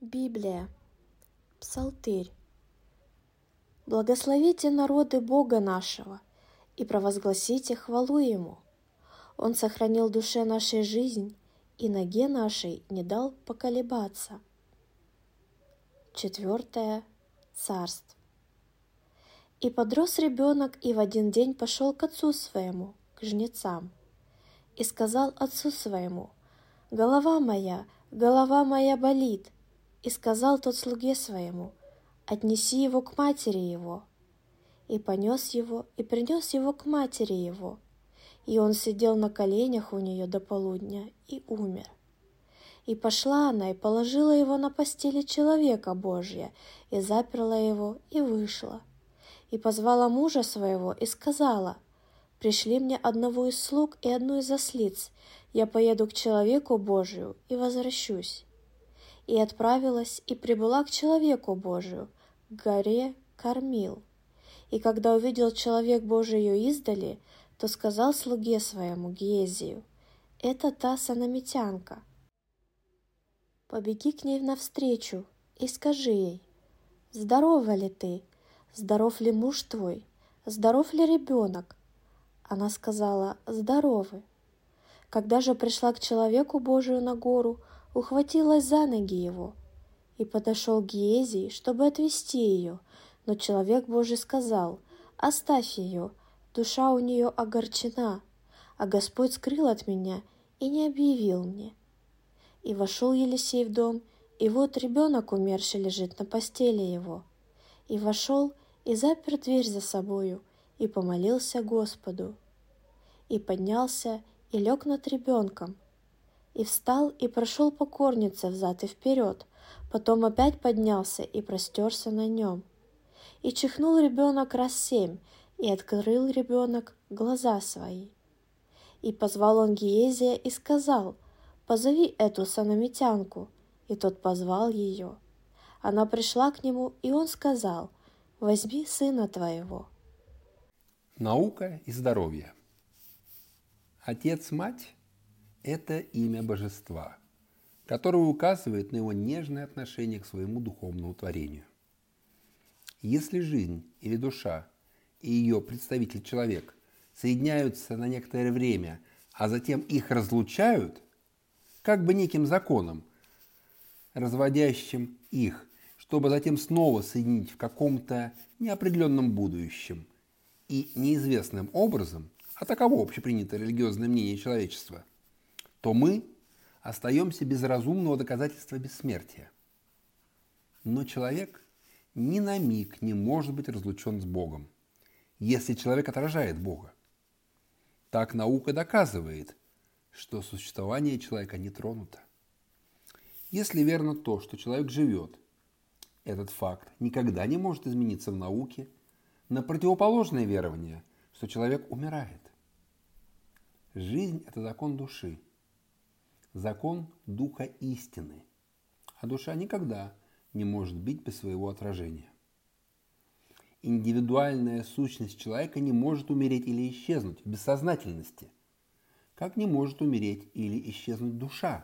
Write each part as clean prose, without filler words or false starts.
Библия. Псалтырь. Благословите народы Бога нашего и провозгласите хвалу Ему. Он сохранил душе нашей жизнь и ноге нашей не дал поколебаться. 4 Царств. И подрос ребенок, и в один день пошел к отцу своему, к жнецам, и сказал отцу своему: голова моя болит. И сказал тот слуге своему: отнеси его к матери его. И понес его, и принес его к матери его. И он сидел на коленях у нее до полудня и умер. И пошла она и положила его на постели человека Божия, и заперла его, и вышла. И позвала мужа своего, и сказала: пришли мне одного из слуг и одну из ослиц, я поеду к человеку Божию и возвращусь. И отправилась, и прибыла к человеку Божию, к горе Кармил. И когда увидел человек Божий ее издали, то сказал слуге своему Гиезию: это та санамитянка. Побеги к ней навстречу и скажи ей: здорова ли ты? Здоров ли муж твой? Здоров ли ребенок? Она сказала: здоровы. Когда же пришла к человеку Божию на гору, ухватилась за ноги его. И подошел Гиезий, чтобы отвести ее, но человек Божий сказал: оставь ее, душа у нее огорчена, а Господь скрыл от меня и не объявил мне. И вошел Елисей в дом, и вот ребенок умерший лежит на постели его. И вошел, и запер дверь за собою, и помолился Господу. И поднялся, и лег над ребенком. И встал, и прошел по корнице взад и вперед, потом опять поднялся и простерся на нем. И чихнул ребенок раз 7, и открыл ребенок глаза свои. И позвал он Гиезия и сказал: позови эту санамитянку. И тот позвал ее. Она пришла к нему, и он сказал: возьми сына твоего. Наука и здоровье. Отец-мать – это имя божества, которое указывает на его нежное отношение к своему духовному творению. Если жизнь или душа и ее представитель человек соединяются на некоторое время, а затем их разлучают, как бы неким законом, разводящим их, чтобы затем снова соединить в каком-то неопределенном будущем и неизвестным образом, а таково общепринятое религиозное мнение человечества, то мы остаемся без разумного доказательства бессмертия. Но человек ни на миг не может быть разлучен с Богом, если человек отражает Бога. Так наука доказывает, что существование человека не тронуто. Если верно то, что человек живет, этот факт никогда не может измениться в науке на противоположное верование, что человек умирает. Жизнь – это закон души, закон духа истины, а душа никогда не может быть без своего отражения. Индивидуальная сущность человека не может умереть или исчезнуть в бессознательности, как не может умереть или исчезнуть душа,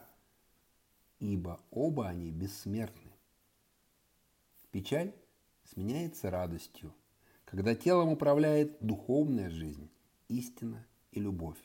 ибо оба они бессмертны. Печаль сменяется радостью, когда телом управляет духовная жизнь, истина и любовь.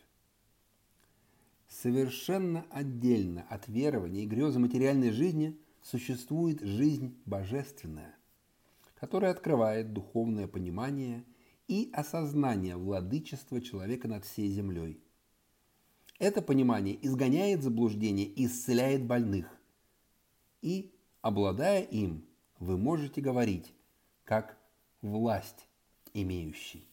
Совершенно отдельно от верования и грезы материальной жизни существует жизнь божественная, которая открывает духовное понимание и осознание владычества человека над всей землей. Это понимание изгоняет заблуждение и исцеляет больных. И, обладая им, вы можете говорить, как власть имеющий.